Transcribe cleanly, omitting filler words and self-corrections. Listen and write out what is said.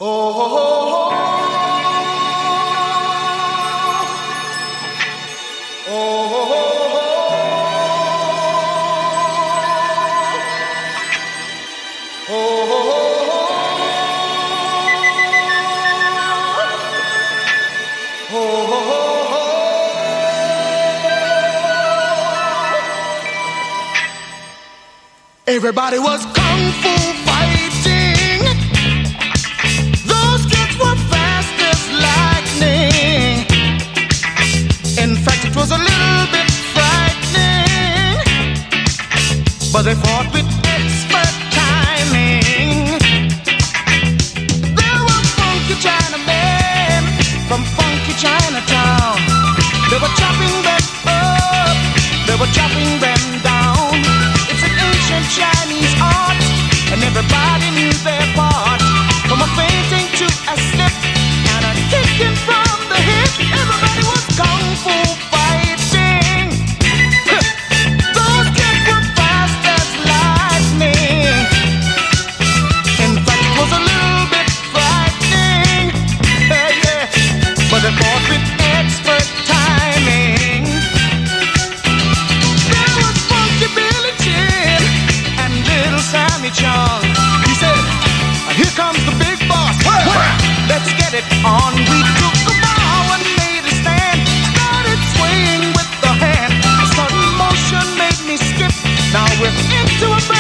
Everybody was kung fu fighting. Those kids were fast as lightning. In fact, it was a little bit frightening, but they fought with expert timing. There were funky Chinamen from funky Chinatown. They were chopping them up, they were chopping them down. It's an ancient Chinese art, and everybody knew their part. From a fainting to a slip and a kicking from the hip, everybody was kung fu fighting. Those kids were fast as lightning. In fact, it was a little bit frightening, yeah. But they fought with expert timing. There was Funky Billy Chin and Little Sammy Chung. He said, "Here comes the big boss. Let's get it on." We took a bow and made a stand. Started swaying with the hand. A sudden motion made me skip. Now we're into a